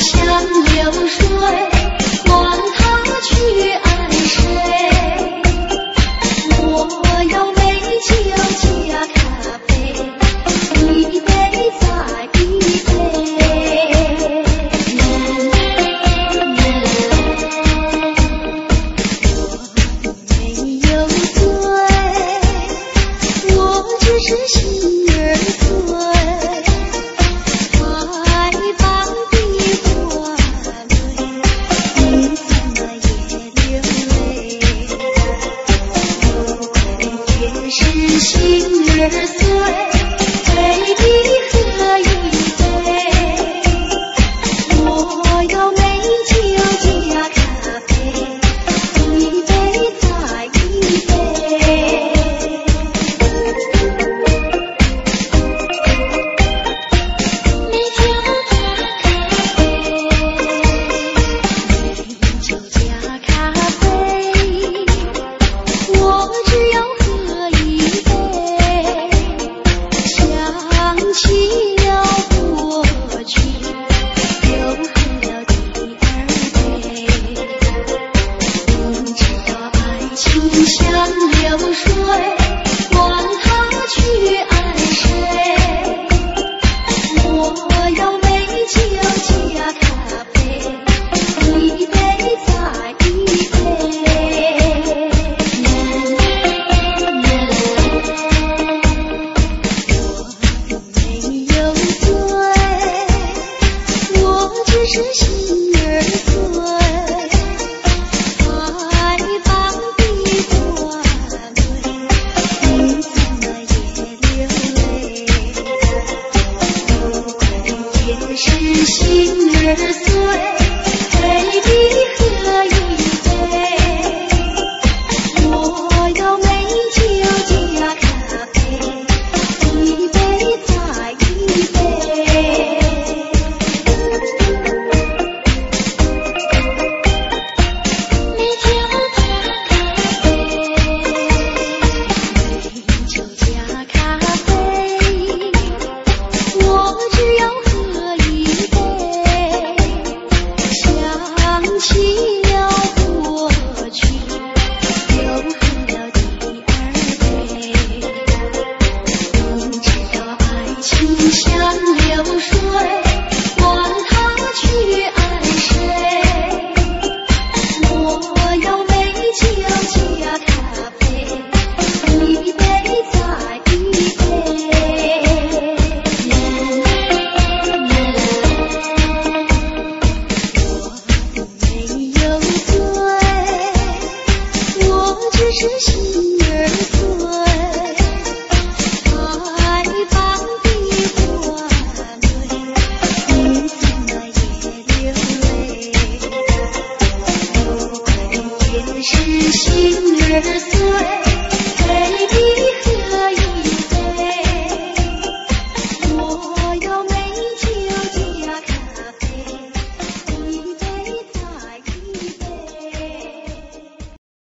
像流水，管它去安谁。我要美酒加咖啡，一杯再一杯。我没有醉，我只是心儿醉。是心儿醉，杯里喝一杯。我要美酒加咖啡，一杯再一杯。美酒加咖啡，我只要想起了过去，又喝了第二杯。明知道爱情像流水，管它去安谁。我要美酒加咖啡，一杯再一杯。是心儿醉，爱放的花蕊，你怎么也流泪？不管也是心儿醉。